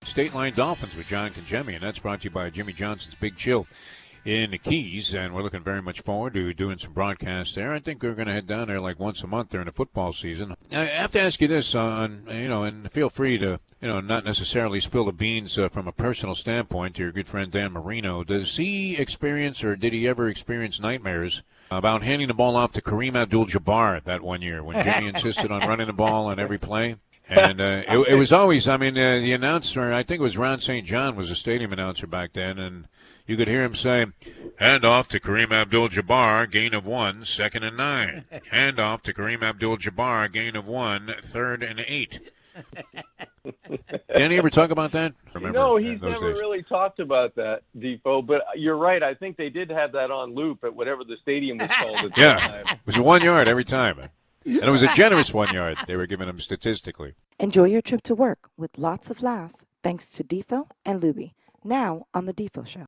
State Line Dolphins with John Congemi, and that's brought to you by Jimmy Johnson's Big Chill in the Keys, and we're looking very much forward to doing some broadcasts there. I think we're going to head down there like once a month during the football season. I have to ask you this, and feel free to, not necessarily spill the beans from a personal standpoint to your good friend Dan Marino. Does he experience, or did he ever experience nightmares about handing the ball off to Kareem Abdul-Jabbar that one year when Jimmy insisted on running the ball on every play? And it was always, the announcer, I think it was Ron St. John, was a stadium announcer back then, and you could hear him say, "Hand off to Kareem Abdul-Jabbar, gain of 1, 2nd and 9. Hand off to Kareem Abdul-Jabbar, gain of 1, 3rd and 8. Did he ever talk about that? No, he's never really talked about that, Defoe. But you're right. I think they did have that on loop at whatever the stadium was called at the time. It was 1 yard every time. And it was a generous 1 yard they were giving him statistically. Enjoy your trip to work with lots of laughs thanks to Defoe and Luby. Now on The Defoe Show.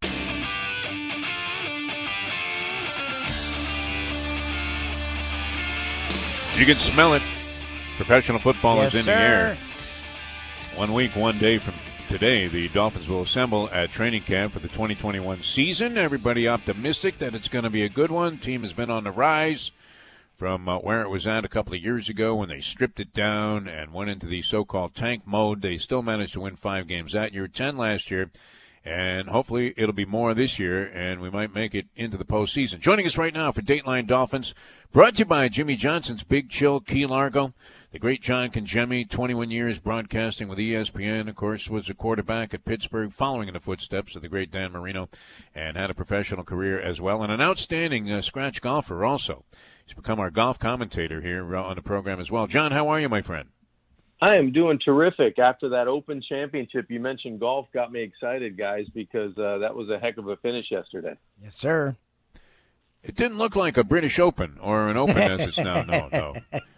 You can smell it. Professional football is in the air. 1 week, 1 day from today, the Dolphins will assemble at training camp for the 2021 season. Everybody optimistic that it's going to be a good one. Team has been on the rise from where it was at a couple of years ago when they stripped it down and went into the so-called tank mode. They still managed to win 5 games that year, 10 last year, and hopefully it'll be more this year, and we might make it into the postseason. Joining us right now for Dateline Dolphins, brought to you by Jimmy Johnson's Big Chill, Key Largo. The great John Congemi, 21 years broadcasting with ESPN, of course, was a quarterback at Pittsburgh, following in the footsteps of the great Dan Marino, and had a professional career as well, and an outstanding scratch golfer also. He's become our golf commentator here on the program as well. John, how are you, my friend? I am doing terrific. After that Open Championship, you mentioned golf got me excited, guys, because that was a heck of a finish yesterday. Yes, sir. It didn't look like a British Open or an Open as it's now known, no.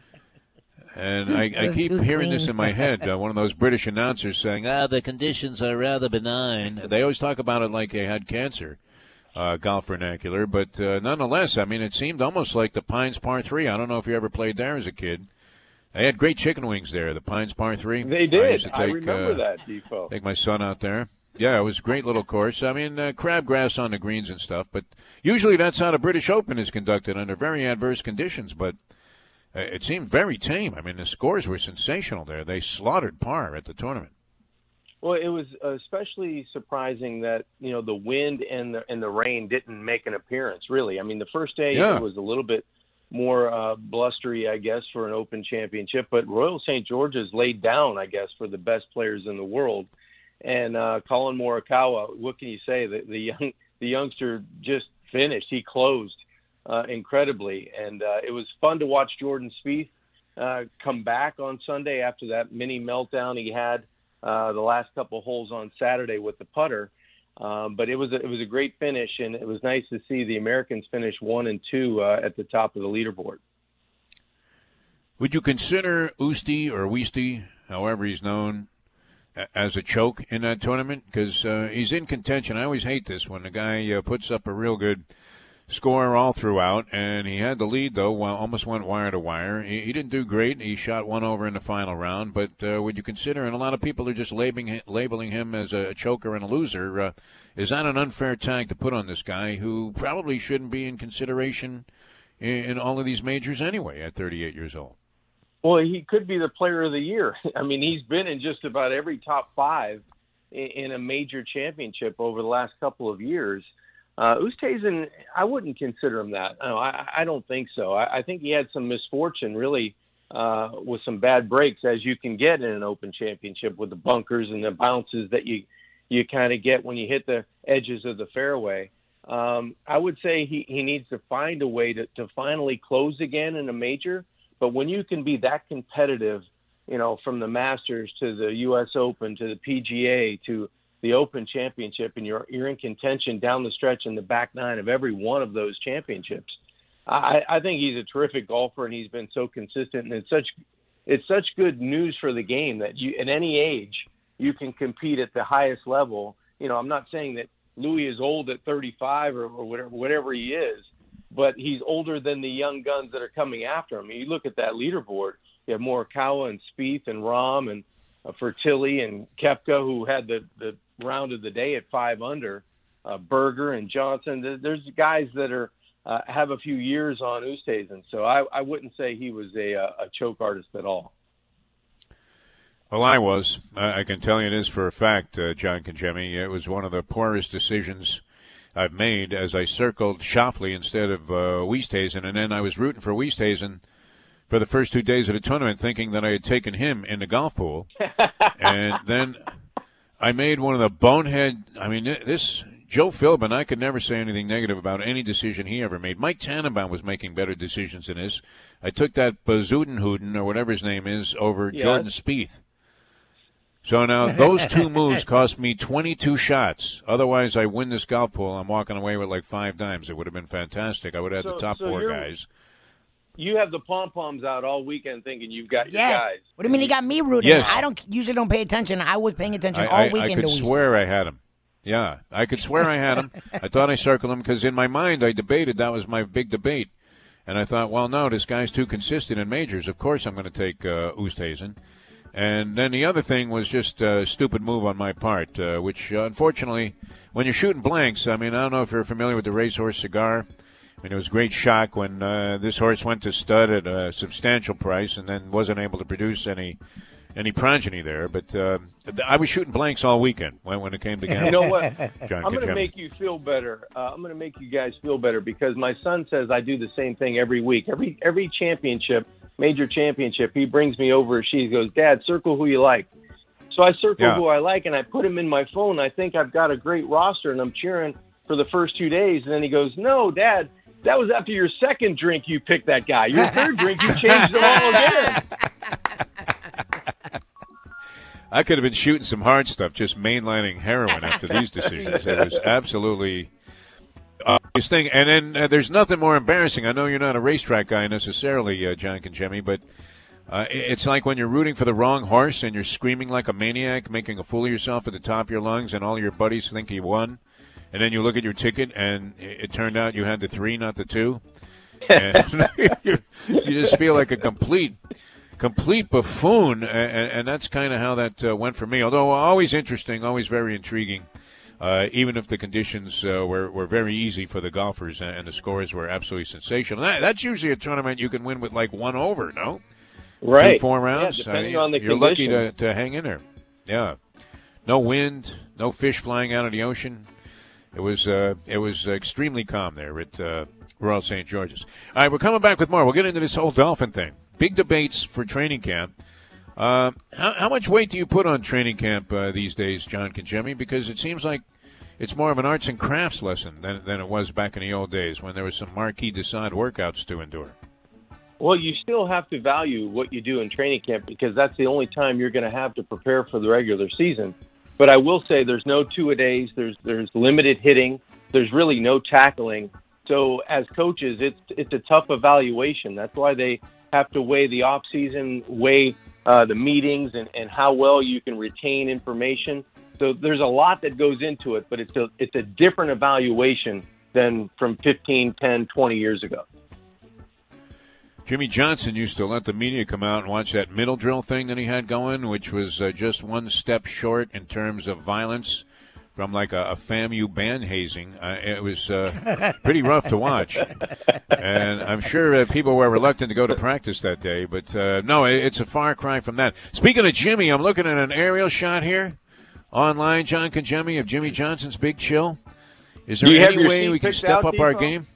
And I keep hearing this in my head, one of those British announcers saying, the conditions are rather benign. They always talk about it like they had cancer, golf vernacular. But nonetheless, it seemed almost like the Pines Par 3. I don't know if you ever played there as a kid. They had great chicken wings there, the Pines Par 3. They did. I remember that, Defoe. Take my son out there. Yeah, it was a great little course. Crabgrass on the greens and stuff. But usually that's how the British Open is conducted, under very adverse conditions. But it seemed very tame. The scores were sensational there. They slaughtered par at the tournament. Well, it was especially surprising that, the wind and the rain didn't make an appearance, really. The first day it was a little bit more blustery, I guess, for an Open Championship. But Royal St. George's laid down, I guess, for the best players in the world. And Colin Morikawa, what can you say? The youngster just finished. He closed incredibly. And it was fun to watch Jordan Spieth come back on Sunday after that mini meltdown he had the last couple holes on Saturday with the putter. But it was a great finish, and it was nice to see the Americans finish 1 and 2 at the top of the leaderboard. Would you consider Usti or Weisty, however he's known, as a choke in that tournament? Because he's in contention. I always hate this when the guy puts up a real good score all throughout, and he had the lead, though, almost went wire to wire. He didn't do great. He shot 1 over in the final round, but would you consider, and a lot of people are just labeling him as a choker and a loser, is that an unfair tag to put on this guy who probably shouldn't be in consideration in all of these majors anyway at 38 years old? Well, he could be the player of the year. He's been in just about every top 5 in a major championship over the last couple of years. Oosthuizen, I wouldn't consider him that. No, I don't think so. I think he had some misfortune, really, with some bad breaks, as you can get in an Open Championship with the bunkers and the bounces that you kind of get when you hit the edges of the fairway. I would say he needs to find a way to finally close again in a major. But when you can be that competitive, from the Masters to the U.S. Open to the PGA to the Open Championship, and you're in contention down the stretch in the back 9 of every one of those championships, I think he's a terrific golfer, and he's been so consistent. And it's such good news for the game that you, at any age, you can compete at the highest level. I'm not saying that Louis is old at 35 or whatever he is, but he's older than the young guns that are coming after him. You look at that leaderboard, you have Morikawa and Spieth and Rahm and for Tilly and Koepka, who had the round of the day at 5 under. Berger and Johnson. There's guys that are have a few years on Oosthuizen, so I wouldn't say he was a choke artist at all. Well, I was. I can tell you this for a fact, John Congemi. It was one of the poorest decisions I've made as I circled Schauffele instead of Oosthuizen, and then I was rooting for Oosthuizen for the first 2 days of the tournament, thinking that I had taken him in the golf pool. And then I made one of the bonehead, this Joe Philbin, I could never say anything negative about any decision he ever made. Mike Tannenbaum was making better decisions than this. I took that Bazudenhouden, or whatever his name is, over Jordan Spieth. So now those 2 moves cost me 22 shots. Otherwise, I win this golf pool. I'm walking away with like 5 dimes. It would have been fantastic. I would have had the top 4 guys. You have the pom-poms out all weekend thinking you've got your guys. What do you mean he got me rooting? Yes. I usually don't pay attention. I was paying attention all weekend. I could swear I had him. Yeah, I could swear I had him. I thought I circled him because in my mind I debated. That was my big debate. And I thought, well, no, this guy's too consistent in majors. Of course I'm going to take Oosthuizen. And then the other thing was just a stupid move on my part, which, unfortunately, when you're shooting blanks, I don't know if you're familiar with the Racehorse cigar. It was a great shock when this horse went to stud at a substantial price and then wasn't able to produce any progeny there. But I was shooting blanks all weekend when it came to gambling. You know what? John I'm going to make you feel better. I'm going to make you guys feel better because my son says I do the same thing every week. Every championship, major championship, he brings me over a sheet. He goes, Dad, circle who you like. So I circle who I like, and I put him in my phone. I think I've got a great roster, and I'm cheering for the first 2 days. And then he goes, no, Dad, that was after your second drink you picked that guy. Your third drink, you changed them all again. I could have been shooting some hard stuff, just mainlining heroin after these decisions. It was absolutely this thing. And then there's nothing more embarrassing. I know you're not a racetrack guy necessarily, John Congemi, but it's like when you're rooting for the wrong horse and you're screaming like a maniac, making a fool of yourself at the top of your lungs, and all your buddies think you won. And then you look at your ticket, and it turned out you had the 3, not the 2. And you just feel like a complete buffoon, and that's kind of how that went for me. Although always interesting, always very intriguing, even if the conditions were very easy for the golfers and the scores were absolutely sensational. That's usually a tournament you can win with like 1 over, no? Right. 2-4 rounds. Yeah, depending on the you're conditions. lucky to hang in there. Yeah. No wind, no fish flying out of the ocean. It was extremely calm there at Royal St. George's. All right, we're coming back with more. We'll get into this whole Dolphin thing. Big debates for training camp. How much weight do you put on training camp these days, John Congemi? Because it seems like it's more of an arts and crafts lesson than it was back in the old days when there was some Marquis de Sade workouts to endure. Well, you still have to value what you do in training camp because that's the only time you're going to have to prepare for the regular season. But I will say there's no 2-a-days. There's limited hitting. There's really no tackling. So as coaches, it's a tough evaluation. That's why they have to weigh the off season, weigh the meetings, and how well you can retain information. So there's a lot that goes into it, but it's a different evaluation than from 15, 10, 20 years ago. Jimmy Johnson used to let the media come out and watch that middle drill thing that he had going, which was just one step short in terms of violence from like a FAMU band hazing. It was pretty rough to watch. And I'm sure people were reluctant to go to practice that day. But, no, it's a far cry from that. Speaking of Jimmy, I'm looking at an aerial shot here online, John Congemi, of Jimmy Johnson's Big Chill. Is there any way we can step up our game?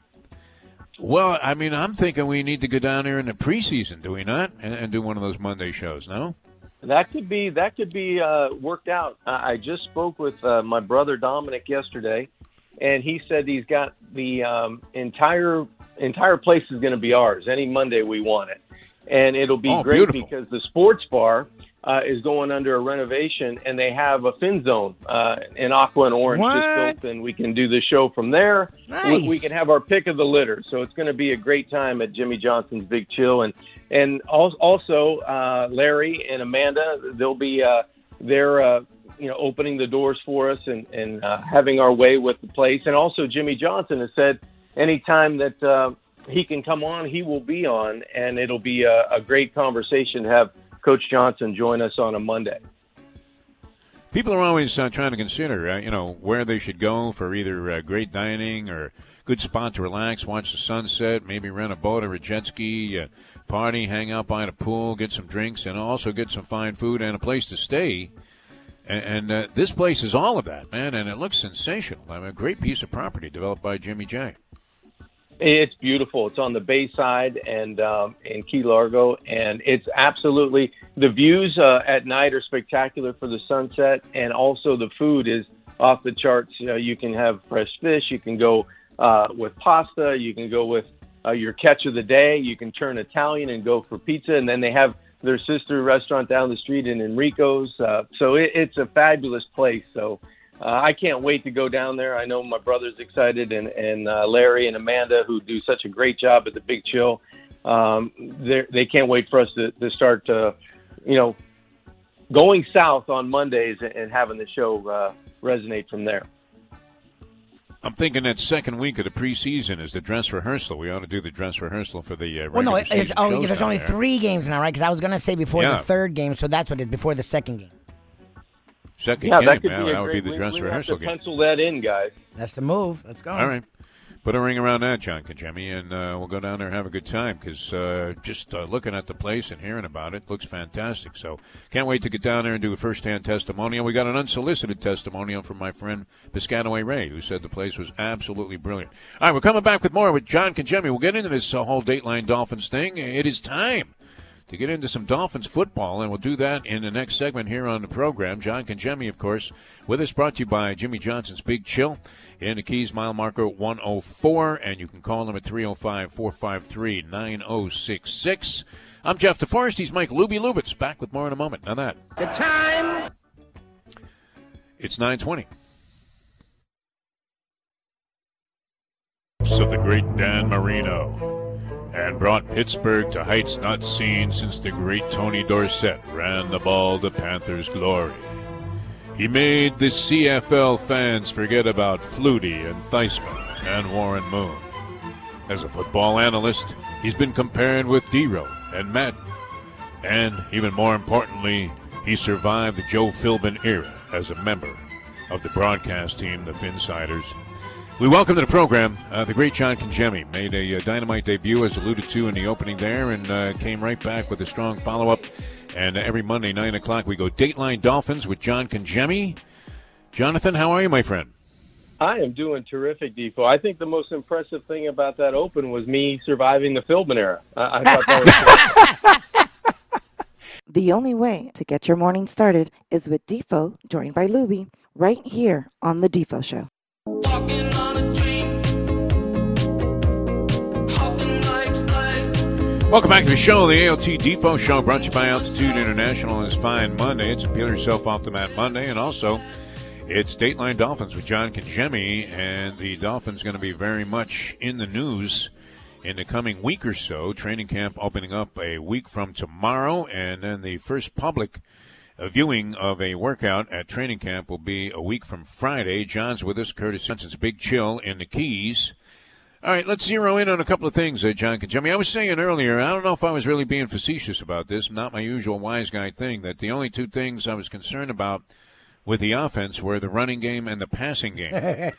Well, I'm thinking we need to go down there in the preseason, do we not? And do one of those Monday shows, no? That could be worked out. I just spoke with my brother Dominic yesterday, and he said he's got the entire place is going to be ours. Any Monday we want it, and it'll be great beautiful. Because the sports bar is going under a renovation, and they have a fin zone in Aqua and Orange just built, and we can do the show from there. Nice. We can have our pick of the litter, so it's going to be a great time at Jimmy Johnson's Big Chill, and also Larry and Amanda, they'll be there, opening the doors for us and having our way with the place, and also Jimmy Johnson has said anytime that he can come on, he will be on, and it'll be a great conversation to have Coach Johnson join us on a Monday. People are always trying to consider, where they should go for either great dining or good spot to relax, watch the sunset, maybe rent a boat or a jet ski, party, hang out by the pool, get some drinks, and also get some fine food and a place to stay. And this place is all of that, man, and it looks sensational. I mean, a great piece of property developed by Jimmy J. It's beautiful. It's on the Bayside and in Key Largo, and it's absolutely the views at night are spectacular for the sunset, and also the food is off the charts. You can have fresh fish. You can go with pasta. You can go with your catch of the day. You can turn Italian and go for pizza, and then they have their sister restaurant down the street in Enrico's. So it's a fabulous place. So I can't wait to go down there. I know my brother's excited, and Larry and Amanda, who do such a great job at the Big Chill. They can't wait for us to start, going south on Mondays and having the show resonate from there. I'm thinking that second week of the preseason is the dress rehearsal. We ought to do the dress rehearsal for the there's only 3 games now, right? Because I was going to say before the third game, so that's what it is, before the second game. Second game, that would be the dress rehearsal game. Pencil that in, guys. That's the move. Let's go. All right. Put a ring around that, John Congemi, and we'll go down there and have a good time because just looking at the place and hearing about it looks fantastic. So can't wait to get down there and do a first-hand testimonial. We got an unsolicited testimonial from my friend Piscataway Ray, who said the place was absolutely brilliant. All right, we're coming back with more with John Congemi. We'll get into this whole Dateline Dolphins thing. It is time to get into some Dolphins football, and we'll do that in the next segment here on the program. John Congemi, of course, with us, brought to you by Jimmy Johnson's Big Chill in the Keys, mile marker 104, and you can call them at 305-453-9066. I'm Jeff DeForest. He's Mike Lubitz. Back with more in a moment. Now that. The time. It's 9:20. So the great Dan Marino, and brought Pittsburgh to heights not seen since the great Tony Dorsett ran the ball to Panthers' glory. He made the CFL fans forget about Flutie and Theismann and Warren Moon. As a football analyst, he's been compared with D-Row and Madden. And even more importantly, he survived the Joe Philbin era as a member of the broadcast team, the Finsiders. We welcome to the program the great John Congemi. Made a dynamite debut, as alluded to in the opening there, and came right back with a strong follow-up. And every Monday, 9 o'clock, we go Dateline Dolphins with John Congemi. Jonathan, how are you, my friend? I am doing terrific, Defo. I think the most impressive thing about that open was me surviving the Philbin era. I thought that was The only way to get your morning started is with Defo, joined by Luby, right here on The Defo Show. Welcome back to the show, the ALT Defo Show, brought to you by Altitude International on this fine Monday. It's a Peel Yourself Off the Mat Monday, and also it's Dateline Dolphins with John Congemi, and the Dolphins going to be very much in the news in the coming week or so. Training camp opening up a week from tomorrow, and then the first public viewing of a workout at training camp will be a week from Friday. John's with us, Curtis Johnson's Big Chill in the Keys. All right, let's zero in on a couple of things, John Congemi. I was saying earlier, I don't know if I was really being facetious about this, not my usual wise guy thing, that the only 2 things I was concerned about with the offense were the running game and the passing game.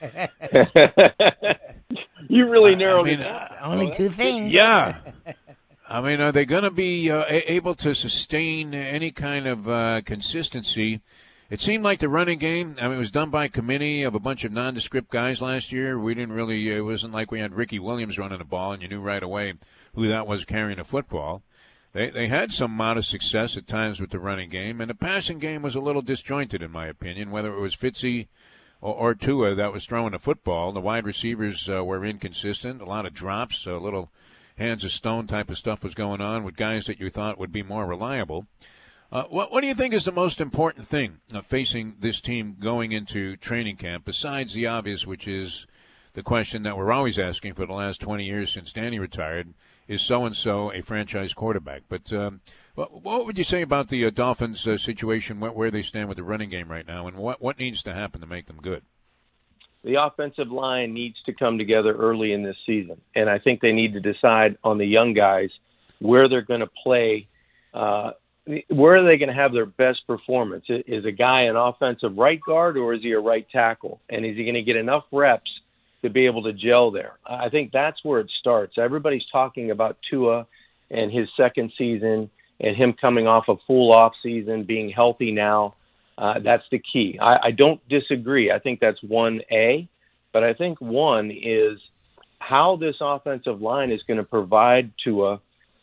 You really narrowed it down. Only 2 things. Yeah. I mean, are they going to be able to sustain any kind of consistency? It seemed like the running game, it was done by committee of a bunch of nondescript guys last year. We didn't really, it wasn't like we had Ricky Williams running the ball and you knew right away who that was carrying the football. They had some modest success at times with the running game, and the passing game was a little disjointed, in my opinion, whether it was Fitzy or Tua that was throwing the football. The wide receivers were inconsistent, a lot of drops, a little hands of stone type of stuff was going on with guys that you thought would be more reliable. What do you think is the most important thing facing this team going into training camp, besides the obvious, which is the question that we're always asking for the last 20 years since Danny retired, is so-and-so a franchise quarterback? But what would you say about the Dolphins' situation, where they stand with the running game right now, and what needs to happen to make them good? The offensive line needs to come together early in this season, and I think they need to decide on the young guys where they're going to play where are they going to have their best performance? Is a guy an offensive right guard, or is he a right tackle? And is he going to get enough reps to be able to gel there? I think that's where it starts. Everybody's talking about Tua and his second season and him coming off a full off season, being healthy now. That's the key. I don't disagree. I think that's 1A, but I think 1 is how this offensive line is going to provide Tua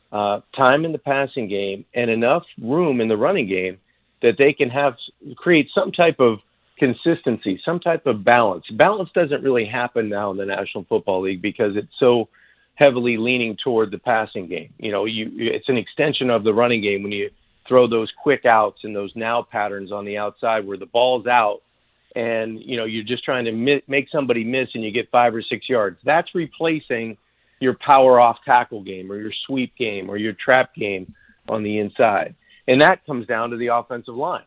time in the passing game and enough room in the running game that they can create some type of consistency, some type of balance. Balance doesn't really happen now in the National Football League because it's so heavily leaning toward the passing game. It's an extension of the running game when you throw those quick outs and those now patterns on the outside where the ball's out and, you're just trying to make somebody miss and you get 5 or 6 yards. That's replacing your power off tackle game or your sweep game or your trap game on the inside. And that comes down to the offensive line.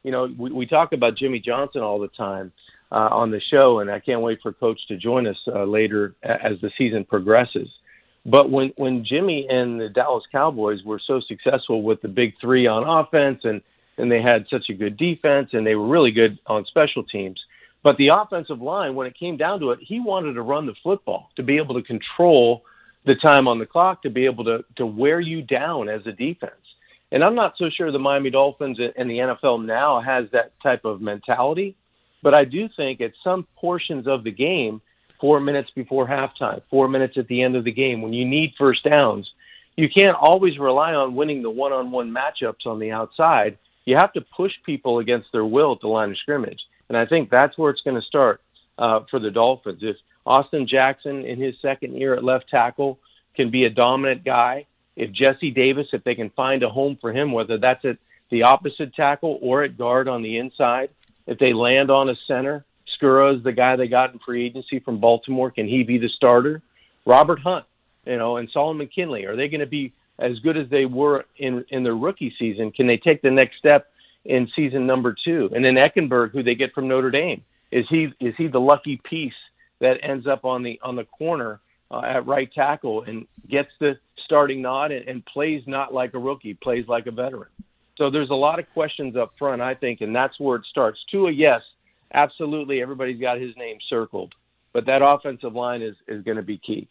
We talk about Jimmy Johnson all the time on the show, and I can't wait for Coach to join us later as the season progresses. But when Jimmy and the Dallas Cowboys were so successful with the big three on offense and they had such a good defense and they were really good on special teams, but the offensive line, when it came down to it, he wanted to run the football, to be able to control the time on the clock, to be able to wear you down as a defense. And I'm not so sure the Miami Dolphins and the NFL now has that type of mentality, but I do think at some portions of the game, 4 minutes before halftime, 4 minutes at the end of the game, when you need first downs, you can't always rely on winning the one-on-one matchups on the outside. You have to push people against their will at the line of scrimmage. And I think that's where it's going to start for the Dolphins. If Austin Jackson in his second year at left tackle can be a dominant guy, if Jesse Davis, if they can find a home for him, whether that's at the opposite tackle or at guard on the inside, if they land on a center, Skura is the guy they got in free agency from Baltimore. Can he be the starter? Robert Hunt, and Solomon Kinley, are they going to be as good as they were in their rookie season? Can they take the next step in season number 2? And then Eckenberg, who they get from Notre Dame, is he the lucky piece that ends up on the corner at right tackle and gets the starting nod and plays not like a rookie, plays like a veteran? So there's a lot of questions up front, I think, and that's where it starts. Tua, yes, absolutely, everybody's got his name circled, but that offensive line is going to be key.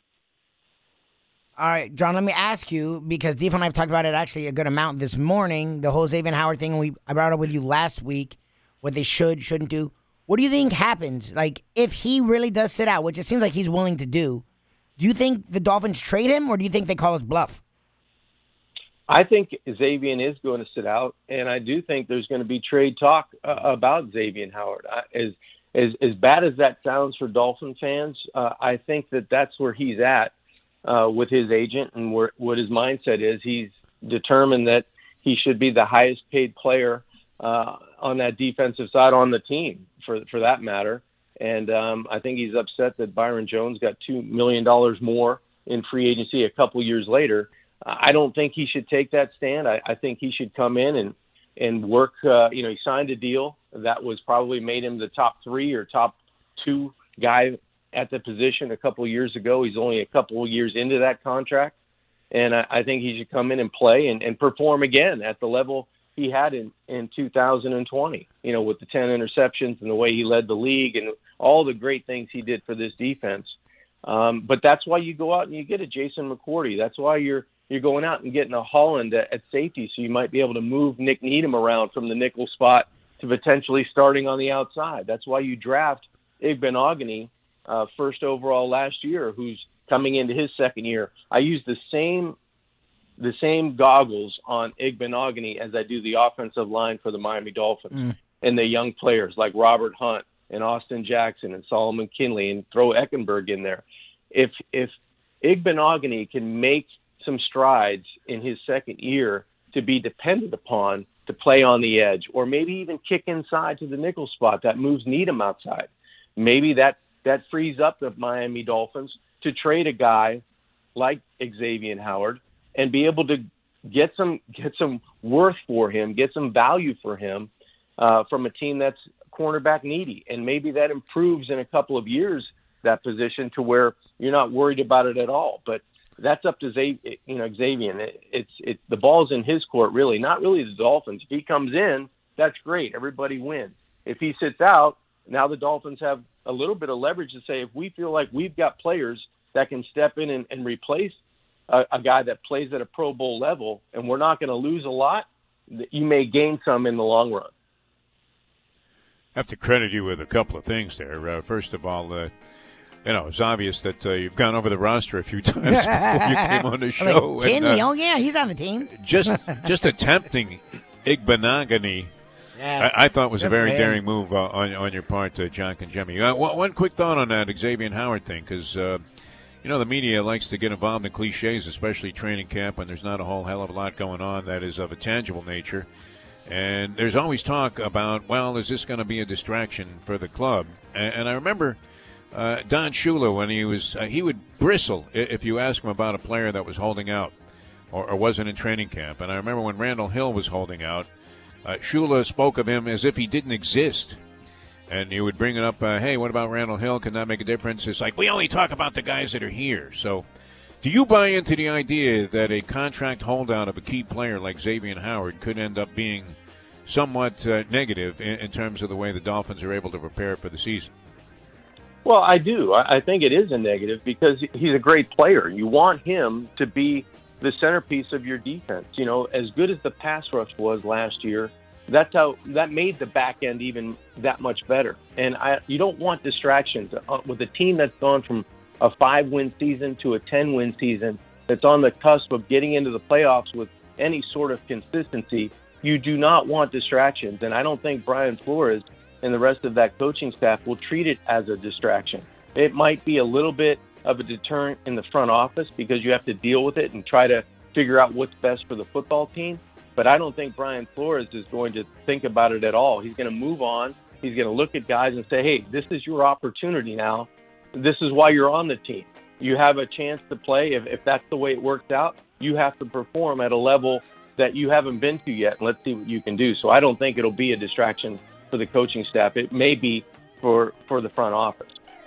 All right, John, let me ask you, because Deef and I have talked about it actually a good amount this morning, the whole Xavier Howard thing I brought up with you last week, what they shouldn't do. What do you think happens? Like, if he really does sit out, which it seems like he's willing to do you think the Dolphins trade him, or do you think they call his bluff? I think Xavier is going to sit out, and I do think there's going to be trade talk about Xavier Howard. As bad as that sounds for Dolphin fans, I think that's where he's at with his agent and what his mindset is. He's determined that he should be the highest paid player on that defensive side on the team, for that matter. And I think he's upset that Byron Jones got $2 million more in free agency a couple years later. I don't think he should take that stand. I think he should come in and work. He signed a deal that was probably made him the top 3 or top 2 guy at the position a couple of years ago. He's only a couple of years into that contract. And I think he should come in and play and perform again at the level he had in 2020, with the 10 interceptions and the way he led the league and all the great things he did for this defense. But that's why you go out and you get a Jason McCourty. That's why you're going out and getting a Holland at safety, so you might be able to move Nick Needham around from the nickel spot to potentially starting on the outside. That's why you draft Igbinoghene first overall last year, who's coming into his second year. I use the same goggles on Igbinoghene as I do the offensive line for the Miami Dolphins and the young players like Robert Hunt and Austin Jackson and Solomon Kinley, and throw Eckenberg in there. If Igbinoghene can make some strides in his second year to be dependent upon to play on the edge, or maybe even kick inside to the nickel spot, that moves Needham outside. Maybe that frees up the Miami Dolphins to trade a guy like Xavier Howard and be able to get some worth for him, get some value for him from a team that's cornerback needy. And maybe that improves in a couple of years, that position, to where you're not worried about it at all. But that's up to Xavier. It's the ball's in his court, really, not really the Dolphins. If he comes in, that's great. Everybody wins. If he sits out, now the Dolphins have a little bit of leverage to say, if we feel like we've got players that can step in and replace a guy that plays at a Pro Bowl level, and we're not going to lose a lot, you may gain some in the long run. I have to credit you with a couple of things there. First of all, it's obvious that you've gone over the roster a few times before you came on the show. Like, Kinley, oh yeah, he's on the team. Just attempting Igbenogany, yes, I thought was a very daring move on your part, John Congemi. One quick thought on that Xavier Howard thing, because the media likes to get involved in cliches, especially training camp, when there's not a whole hell of a lot going on that is of a tangible nature. And there's always talk about, well, is this going to be a distraction for the club? And I remember Don Shula, when he would bristle if you ask him about a player that was holding out or wasn't in training camp. And I remember when Randall Hill was holding out, Shula spoke of him as if he didn't exist. And you would bring it up, hey, what about Randall Hill? Can that make a difference? It's like, we only talk about the guys that are here. So do you buy into the idea that a contract holdout of a key player like Xavier Howard could end up being somewhat negative in terms of the way the Dolphins are able to prepare for the season? Well, I do. I think it is a negative because he's a great player. You want him to be the centerpiece of your defense. As good as the pass rush was last year, that made the back end even that much better. And you don't want distractions with a team that's gone from a 5-win season to a 10-win season, that's on the cusp of getting into the playoffs with any sort of consistency. You do not want distractions, and I don't think Brian Flores and the rest of that coaching staff will treat it as a distraction. It might be a little bit of a deterrent in the front office because you have to deal with it and try to figure out what's best for the football team, but I don't think Brian Flores is going to think about it at all. He's going to move on. He's going to look at guys and say, hey, this is your opportunity now. This is why you're on the team. You have a chance to play. If that's the way it works out, you have to perform at a level that you haven't been to yet, and let's see what you can do. So I don't think it'll be a distraction for the coaching staff. It may be for the front office.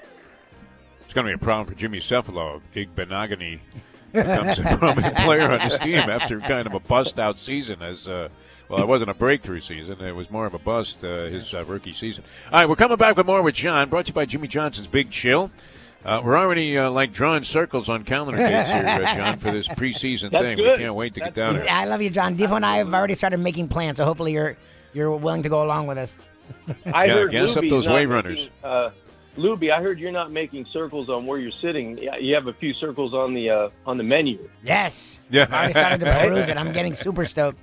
It's going to be a problem for Jimmy Cefalo if Igbenogany becomes a prominent player on his team after kind of a bust-out season. It wasn't a breakthrough season. It was more of a bust, his rookie season. All right, we're coming back with more with John, brought to you by Jimmy Johnson's Big Chill. We're already drawing circles on calendar dates here, John, for this preseason thing. Good. We can't wait to get down there. I love you, John. Defo and I have already started making plans, so hopefully you're willing to go along with us. I heard gas up those wave runners. Luby, I heard you're not making circles on where you're sitting. You have a few circles on the menu. Yes. Yeah. I already started to peruse it. I'm getting super stoked.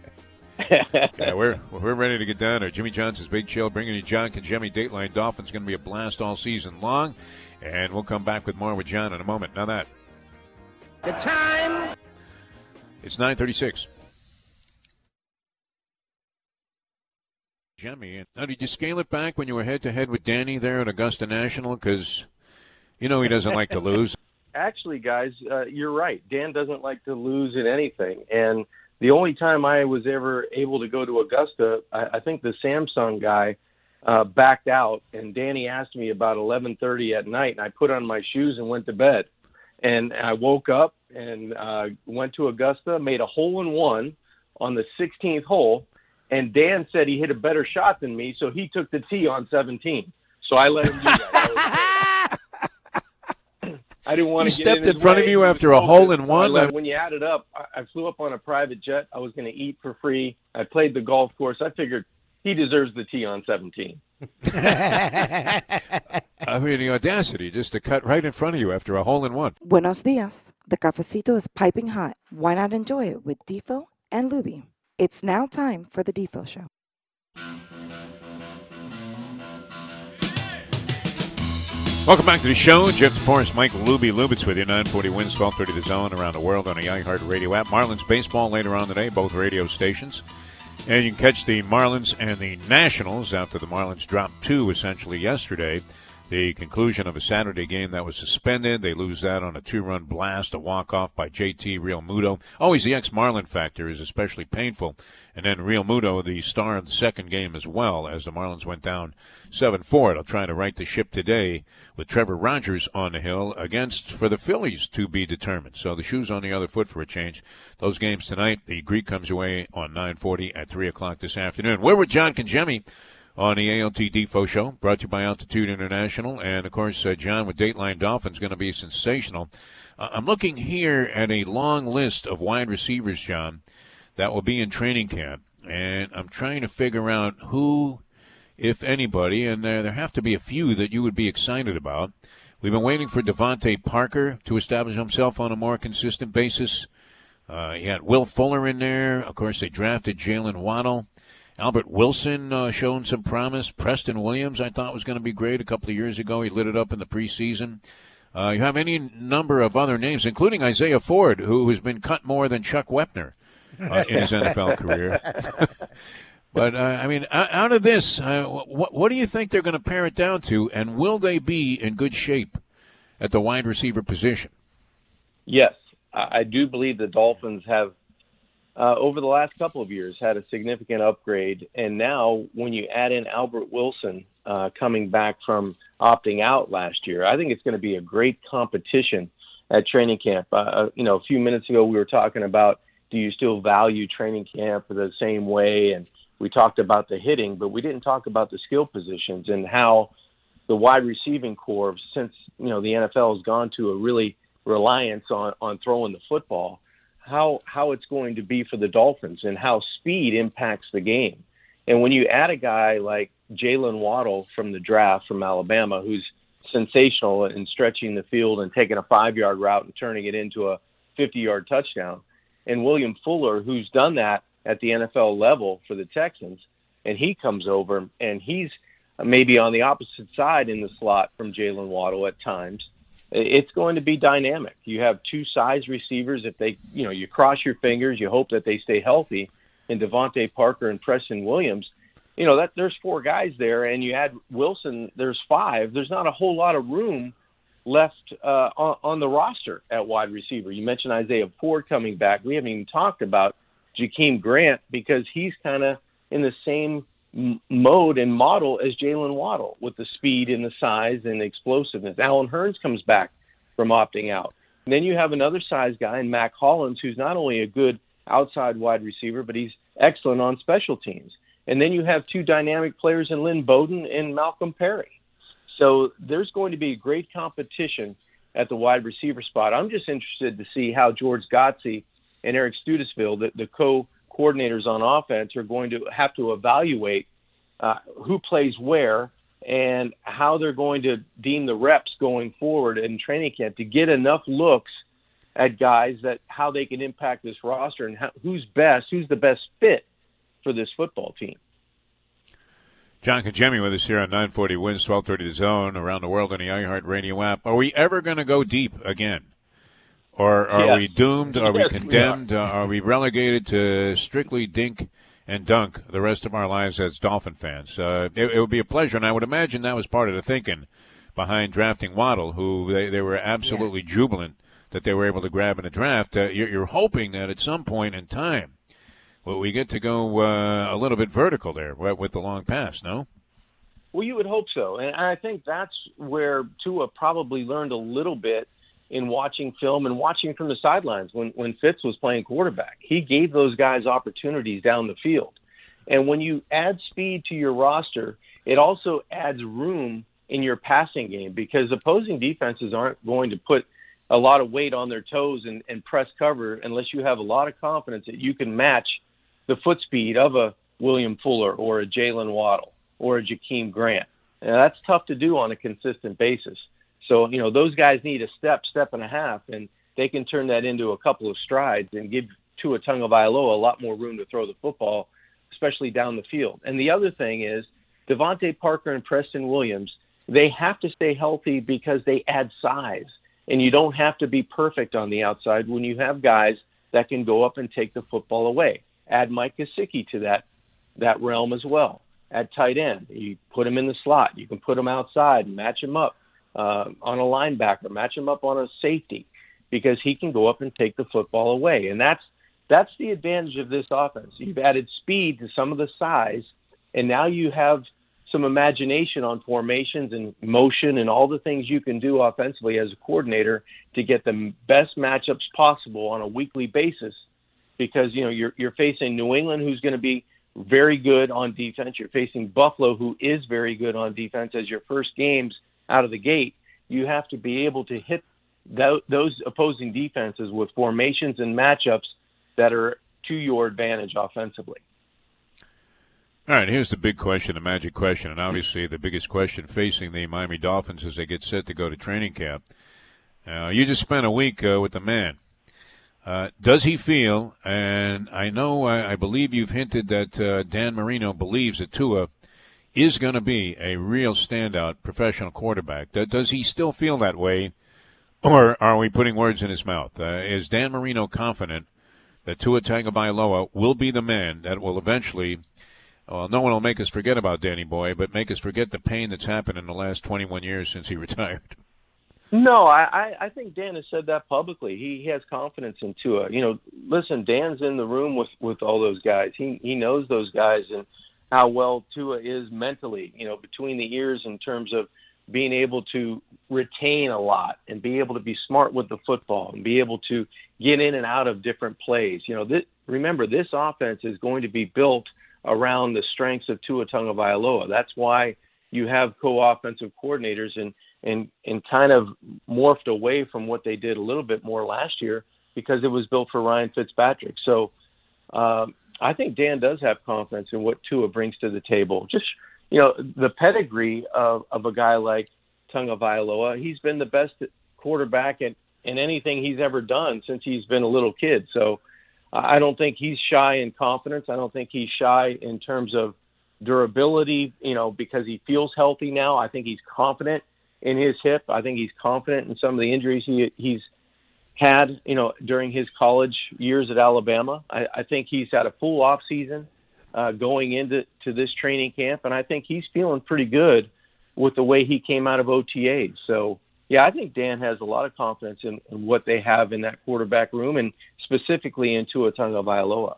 Yeah, we're ready to get down there. Jimmy Johnson's Big Chill, bringing you John Congemi. Dateline Dolphins going to be a blast all season long, and we'll come back with more with John in a moment. Now that the time, it's 9:36. Jimmy, now did you scale it back when you were head-to-head with Danny there at Augusta National? Because he doesn't like to lose. Actually, guys, you're right. Dan doesn't like to lose in anything. And the only time I was ever able to go to Augusta, I think the Samsung guy backed out, and Danny asked me about 11:30 at night, and I put on my shoes and went to bed. And I woke up and went to Augusta, made a hole-in-one on the 16th hole, and Dan said he hit a better shot than me, so he took the tee on 17. So I let him do that. I didn't want to get stepped in front of you after a hole-in-one? When you add it up, I flew up on a private jet. I was going to eat for free. I played the golf course. I figured he deserves the tee on 17. I mean, the audacity just to cut right in front of you after a hole-in-one. Buenos dias. The cafecito is piping hot. Why not enjoy it with Defo and Luby? It's now time for the Defo Show. Welcome back to the show. Jeff DeForest, Michael Luby Lubitz with you. 940 wins, 1230 The Zone around the world on the iHeartRadio app. Marlins baseball later on today, both radio stations. And you can catch the Marlins and the Nationals after the Marlins dropped 2 essentially yesterday. the conclusion of a Saturday game that was suspended. They lose that on a 2-run blast, a walk-off by JT Realmuto. Always the ex-Marlin factor is especially painful. And then Realmuto, the star of the second game as well, as the Marlins went down 7-4. They'll try to right the ship today with Trevor Rogers on the hill for the Phillies to be determined. So the shoe's on the other foot for a change. Those games tonight, the Greek comes away on 9:40 at 3 o'clock this afternoon. We're with John Congemi on the ALT Defo Show, brought to you by Altitude International. And, of course, John with Dateline Dolphins going to be sensational. I'm looking here at a long list of wide receivers, John, that will be in training camp. And I'm trying to figure out who, if anybody, and there have to be a few that you would be excited about. We've been waiting for Devontae Parker to establish himself on a more consistent basis. You had Will Fuller in there. Of course, they drafted Jalen Waddle. Albert Wilson showing some promise. Preston Williams, I thought, was going to be great a couple of years ago. He lit it up in the preseason. You have any number of other names, including Isaiah Ford, who has been cut more than Chuck Wepner in his NFL career. But, I mean, out of this, what do you think they're going to pare it down to, and will they be in good shape at the wide receiver position? Yes, I do believe the Dolphins have, over the last couple of years, had a significant upgrade. And now when you add in Albert Wilson coming back from opting out last year, I think it's going to be a great competition at training camp. A few minutes ago we were talking about, do you still value training camp the same way? And we talked about the hitting, but we didn't talk about the skill positions and how the wide receiving corps, since the NFL has gone to a really reliance on throwing the football, how it's going to be for the Dolphins and how speed impacts the game. And when you add a guy like Jalen Waddle from the draft from Alabama, who's sensational in stretching the field and taking a 5-yard route and turning it into a 50-yard touchdown, and William Fuller, who's done that at the NFL level for the Texans, and he comes over and he's maybe on the opposite side in the slot from Jalen Waddle at times, it's going to be dynamic. You have two size receivers. If they, you cross your fingers, you hope that they stay healthy. And Devontae Parker and Preston Williams, there's 4 guys there, and you add Wilson, there's 5. There's not a whole lot of room left on the roster at wide receiver. You mentioned Isaiah Ford coming back. We haven't even talked about Jakeem Grant because he's kind of in the same mode and model as Jalen Waddle with the speed and the size and the explosiveness. Allen Hurns comes back from opting out. And then you have another size guy in Mac Hollins, who's not only a good outside wide receiver, but he's excellent on special teams. And then you have 2 dynamic players in Lynn Bowden and Malcolm Perry. So there's going to be great competition at the wide receiver spot. I'm just interested to see how George Godsey and Eric Studesville, the co-coordinators on offense, are going to have to evaluate who plays where and how they're going to deem the reps going forward in training camp to get enough looks at guys that how they can impact this roster and who's the best fit for this football team. John Congemi with us here on 940 Wins, 1230 The Zone, around the world on the iHeartRadio app. Are we ever going to go deep again? Or are we doomed? Are we condemned? Are we relegated to strictly dink and dunk the rest of our lives as Dolphin fans? It would be a pleasure, and I would imagine that was part of the thinking behind drafting Waddle, who they were absolutely jubilant that they were able to grab in a draft. You're hoping that at some point in time, we get to go a little bit vertical there with the long pass, no? Well, you would hope so. And I think that's where Tua probably learned a little bit in watching film and watching from the sidelines when Fitz was playing quarterback. He gave those guys opportunities down the field. And when you add speed to your roster, it also adds room in your passing game because opposing defenses aren't going to put a lot of weight on their toes and press cover unless you have a lot of confidence that you can match the foot speed of a William Fuller or a Jalen Waddle or a Jakeem Grant. And that's tough to do on a consistent basis. So, those guys need a step and a half, and they can turn that into a couple of strides and give Tua Tagovailoa a lot more room to throw the football, especially down the field. And the other thing is Devontae Parker and Preston Williams, they have to stay healthy because they add size. And you don't have to be perfect on the outside when you have guys that can go up and take the football away. Add Mike Gesicki to that realm as well. at tight end. You put him in the slot. You can put him outside and match him up on a linebacker, match him up on a safety, because he can go up and take the football away. And that's the advantage of this offense. You've added speed to some of the size, and now you have some imagination on formations and motion and all the things you can do offensively as a coordinator to get the best matchups possible on a weekly basis. Because, you know, you're facing New England, who's going to be very good on defense. You're facing Buffalo, who is very good on defense. As your first games out of the gate, you have to be able to hit those opposing defenses with formations and matchups that are to your advantage offensively. All right, here's the big question, the magic question, and obviously the biggest question facing the Miami Dolphins as they get set to go to training camp. You just spent a week with the man. Does he feel, and I believe you've hinted that Dan Marino believes that Tua is going to be a real standout professional quarterback. Does he still feel that way, or are we putting words in his mouth? Is Dan Marino confident that Tua Tagovailoa will be the man that will eventually, well, no one will make us forget about Danny Boy, but make us forget the pain that's happened in the last 21 years since he retired? No, I think Dan has said that publicly. He has confidence in Tua. You know, listen, Dan's in the room with all those guys. He knows those guys and how well Tua is mentally, you know, between the ears in terms of being able to retain a lot and be able to be smart with the football and be able to get in and out of different plays. You know, remember, this offense is going to be built around the strengths of Tua Tagovailoa. That's why you have co-offensive coordinators and kind of morphed away from what they did a little bit more last year because it was built for Ryan Fitzpatrick. So I think Dan does have confidence in what Tua brings to the table. Just, you know, the pedigree of a guy like Tagovailoa, he's been the best quarterback in anything he's ever done since he's been a little kid. So I don't think he's shy in confidence. I don't think he's shy in terms of durability, you know, because he feels healthy now. I think he's confident in his hip. I think he's confident in some of the injuries he's had, you know, during his college years at Alabama. I think he's had a full off season going into this training camp, and I think he's feeling pretty good with the way he came out of OTAs. So, yeah, I think Dan has a lot of confidence in what they have in that quarterback room, and specifically in Tua Tagovailoa.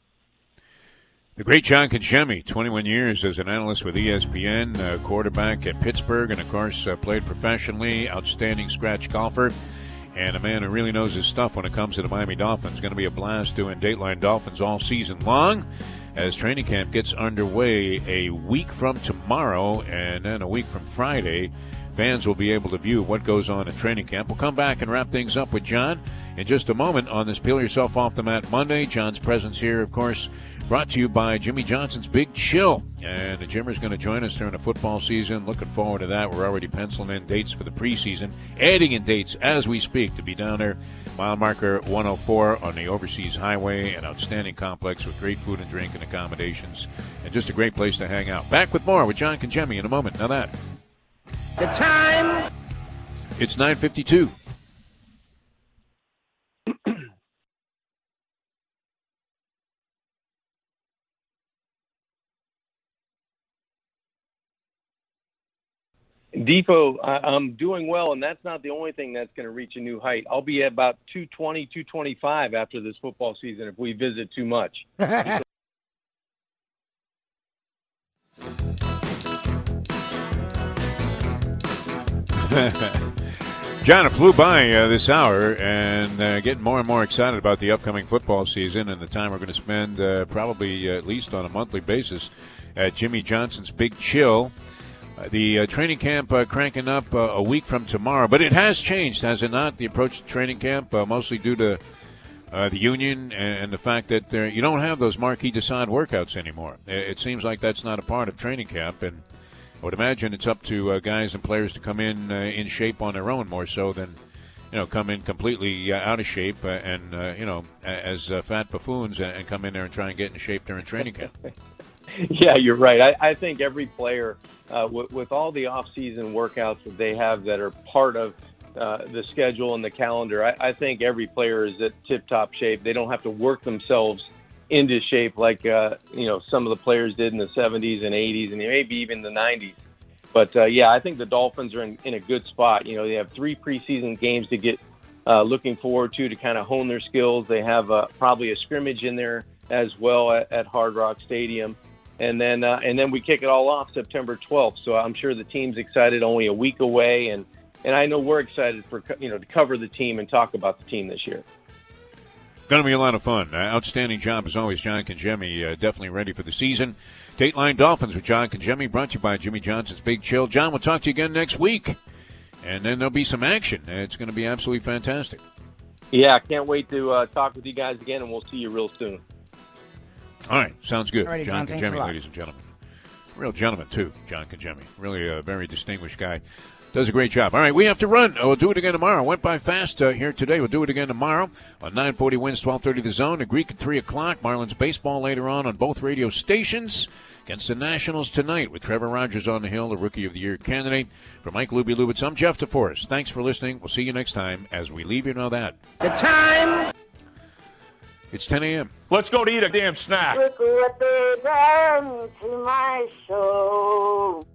The great John Congemi, 21 years as an analyst with ESPN, quarterback at Pittsburgh, and, of course, played professionally, outstanding scratch golfer, and a man who really knows his stuff when it comes to the Miami Dolphins. Going to be a blast doing Dateline Dolphins all season long as training camp gets underway a week from tomorrow, and then a week from Friday. Fans will be able to view what goes on in training camp. We'll come back and wrap things up with John in just a moment on this Peel Yourself Off the Mat Monday. John's presence here, of course, brought to you by Jimmy Johnson's Big Chill. And the Jimmer's going to join us during the football season. Looking forward to that. We're already penciling in dates for the preseason, adding in dates as we speak to be down there. Mile marker 104 on the Overseas Highway, an outstanding complex with great food and drink and accommodations, and just a great place to hang out. Back with more with John Congemi in a moment. Now that. The time. It's 9:52. Depot, I'm doing well, and that's not the only thing that's going to reach a new height. I'll be at about 220, 225 after this football season if we visit too much. John, it flew by this hour, and getting more and more excited about the upcoming football season and the time we're going to spend probably at least on a monthly basis at Jimmy Johnson's Big Chill. The training camp cranking up a week from tomorrow, but it has changed, has it not? The approach to training camp, mostly due to the union and the fact that you don't have those Marquis de Sade workouts anymore. It seems like that's not a part of training camp, and I would imagine it's up to guys and players to come in shape on their own more so than, you know, come in completely out of shape and, you know, as fat buffoons and come in there and try and get in shape during training camp. Yeah, you're right. I think every player, with all the off-season workouts that they have that are part of the schedule and the calendar, I think every player is at tip-top shape. They don't have to work themselves into shape like some of the players did in the 70s and 80s and maybe even the 90s. But I think the Dolphins are in a good spot. They have 3 preseason games to get looking forward to kind of hone their skills. They have probably a scrimmage in there as well at Hard Rock Stadium. And then we kick it all off September 12th. So I'm sure the team's excited, only a week away, and I know we're excited for to cover the team and talk about the team this year. Going to be a lot of fun. Outstanding job as always, John Congemi. Definitely ready for the season. Dateline Dolphins with John Congemi, brought to you by Jimmy Johnson's Big Chill. John, we'll talk to you again next week, and then there'll be some action. It's going to be absolutely fantastic. Yeah, I can't wait to talk with you guys again, and we'll see you real soon. All right, sounds good. Alrighty, John John, Congemi, ladies and gentlemen. Real gentleman, too, John Congemi. Really a very distinguished guy. Does a great job. All right, we have to run. We'll do it again tomorrow. Went by fast here today. We'll do it again tomorrow on 940 Wins, 1230 The Zone. The Greek at 3 o'clock. Marlins baseball later on both radio stations against the Nationals tonight with Trevor Rogers on the hill, the Rookie of the Year candidate. For Mike Luby Lubitz, I'm Jeff DeForest. Thanks for listening. We'll see you next time as we leave you know that. The time. It's 10 a.m. Let's go to eat a damn snack. Look what they done to my soul.